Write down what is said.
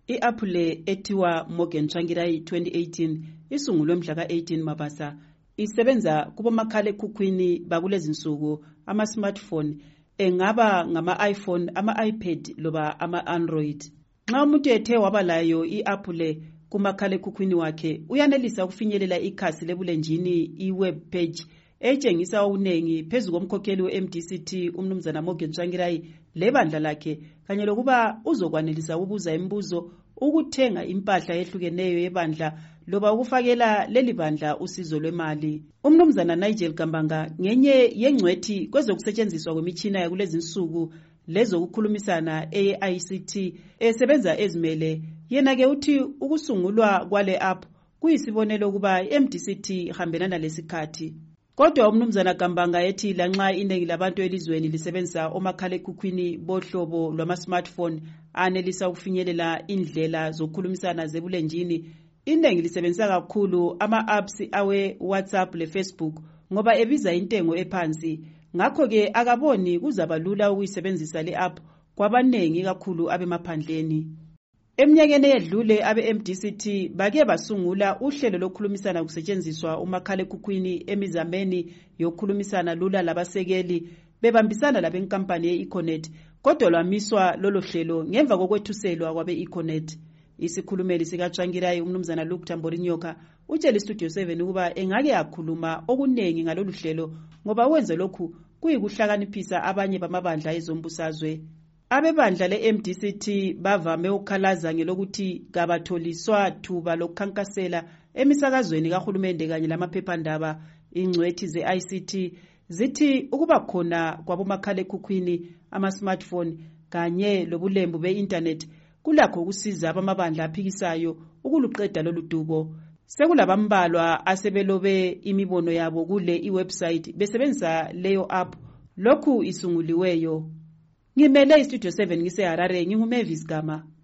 I-Apple ethiwa Morgan Tsvangirai 2018 isungulwe mhla ka-18 Mabasa. Isebenza kubomakhalekhukhwini bakulezinsuku, ama-smartphone, engaba ngama-iPhone, ama-iPad loba ama-Android. Nxa umuntu ethe waba layo i-Apple kumakhalekhukhwini wakhe, uyanelisa ukufinyelela ikhasi lebulenjini i-web page etshengisa unengi phezu komkhokheli we-MDCT umnumzana Morgan Tsvangirai lebandla lakhe, kanye lokuba uzokwanelisa ukubuza imibuzo, ukuthenga impahla ehlukeneyo yebandla loba ukufakela leli bandla usizo lwemali. Umnumzana Nigel Kambanga ngenye yengcwethi kwezokusetshenziswa kwemitshina yakulezinsuku lezokukhulumisana e-ICT esebenza ezimele. Yena-ke uthi ukusungulwa kwale app kuyisibonelo ukuba i-MDCT ihambelana lesikhathi. Kodwa umnumzana Kambanga ethi lanxa iningi labantu elizweni lisebenzisa omakhalekhukhwini bohlobo lwama-smartphone anelisa ukufinyelela indlela zokukhulumisana zebulenjini, iningi lisebenzisa kakhulu ama-apps awe-WhatsApp le-Facebook ngoba ebiza intengo ephansi. Ngakho-ke akaboni kuzaba lula ukuyisebenzisa le-app kwabaningi kakhulu abemaphandleni. Eminyakeni eyedlule abe-MDCT bake basungula uhlelo lokukhulumisana kusetshenziswa umakhalekhukhwini emizameni yokukhulumisana lula labasekeli bebambisana labenkampani ye-Econet, kodwa lwamiswa lolo hlelo ngemva kokwethuselwa kwabe-Econet. Isikhulumeli sikaTsvangirai umnumzana Luke Tamborinyoka utshela iStudio 7 ukuba engake yakhuluma okunengi ngalolu hlelo ngoba wenze lokhu kuyikuhlakaniphisa abanye bamabandla ezombusazwe. Abebandla le-MDCT bavame ukukhalaza ngelokuthi kabatholiswa thuba lokukhankasela emisakazweni kahulumende kanye lamaphephandaba. Ingcwethi ze-ICT zithi ukuba khona kwabomakhalekhukhwini, ama-smartphone kanye lobulembu be-internet kulakho ukusiza abamabandla aphikisayo ukuluqeda lolu dubo. Sekulabambalwa asebelobe imibono yabo kule iwebsite besebenzisa leyo app lokhu isunguliweyo. Ngimele iStudio 7 ngiseHarare, nginguMavis Gama.